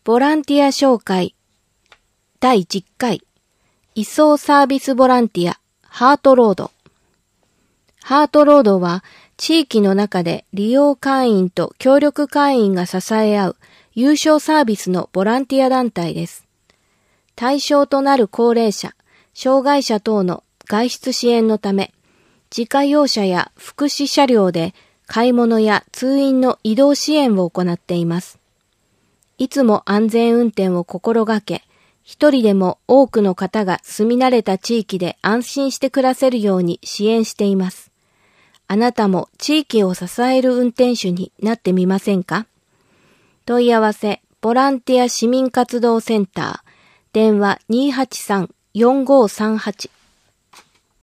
ボランティア紹介第10回移送サービスボランティアハートロード。ハートロードは地域の中で利用会員と協力会員が支え合う有償サービスのボランティア団体です。対象となる高齢者、障害者等の外出支援のため、自家用車や福祉車両で買い物や通院の移動支援を行っています。いつも安全運転を心がけ、一人でも多くの方が住み慣れた地域で安心して暮らせるように支援しています。あなたも地域を支える運転手になってみませんか？問い合わせ、ボランティア市民活動センター、電話283-4538